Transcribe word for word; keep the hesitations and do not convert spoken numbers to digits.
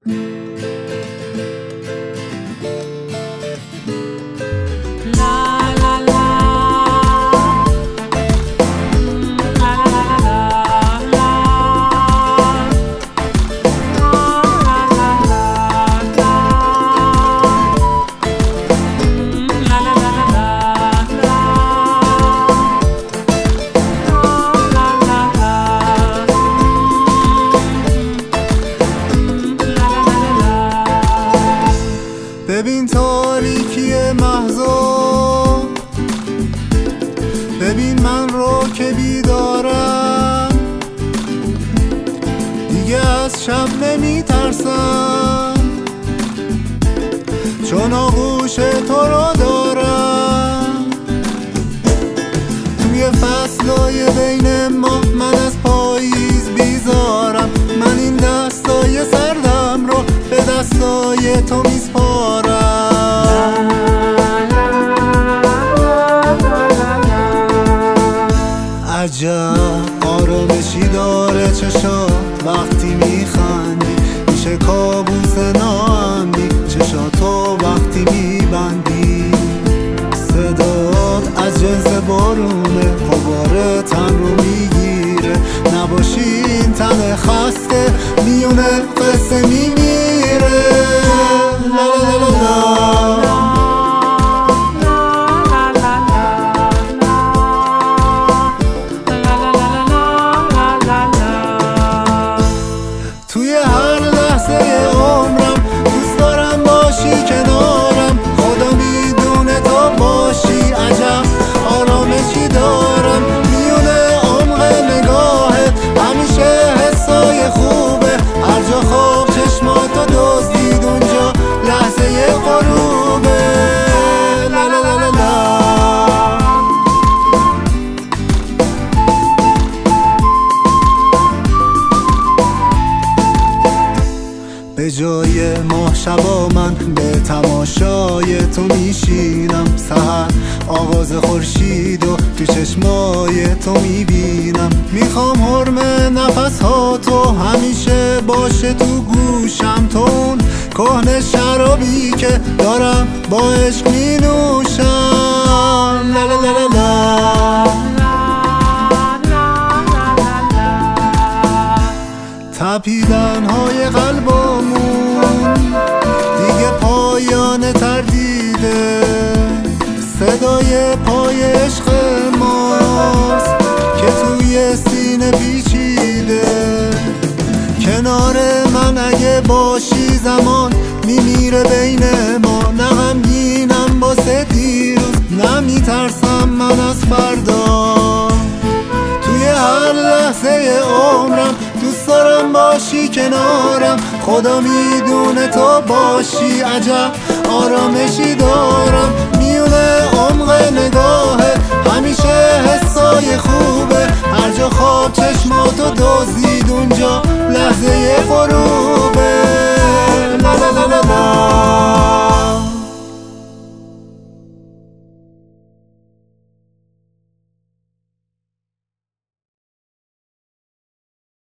ببین تاریکی محضا، ببین من رو که بیدارم، دیگه از شب نمی ترسم، چون آغوش تو رو دارم. توی فصلای بین ما من از پاییز بیزارم، من این دستای سردم رو به دستای تو میسپارم. عجب آرامشی داره چشا وقتی میخندی، میشه کابوس ناامنی چشا تو وقتی میبندی. صدات از جنس بارونه غبار تن رو میگیره، نباشی این تن خسته میونه قصه میمیره. لا لا لا لا توی هر لحظه عمرم دوست دارم باشی کنارم، خدا میدونه تو باشی. عجب آرامشی دارم میونه عمق نگاهت، همیشه حسای خوبه، هر جا خواب چشماتو دزدید اونجا لحظه غروبه. لا لا لا لا لا به جای ماه شبا من به تماشای تو میشینم، سحر آواز خورشید و تو چشمای تو میبینم. میخوام حرم نفس ها تو همیشه باشه تو گوشم، تو اون کهنه شرابی که دارم با عشق مینوشم. لا لا لا لا لا تپیدن های قلبمون دیگه پایان تردیده، صدای پای عشق ماست که توی سینه پیچیده. کنار من اگه باشی زمان میمیره بین ما، نه غمگینم واسه دیروز، نه میترسم من از فردا. توی هر لحظه عمرم دوست دارم باشی کنارم، خدا میدونه تو باشی. عجب آرامشی دارم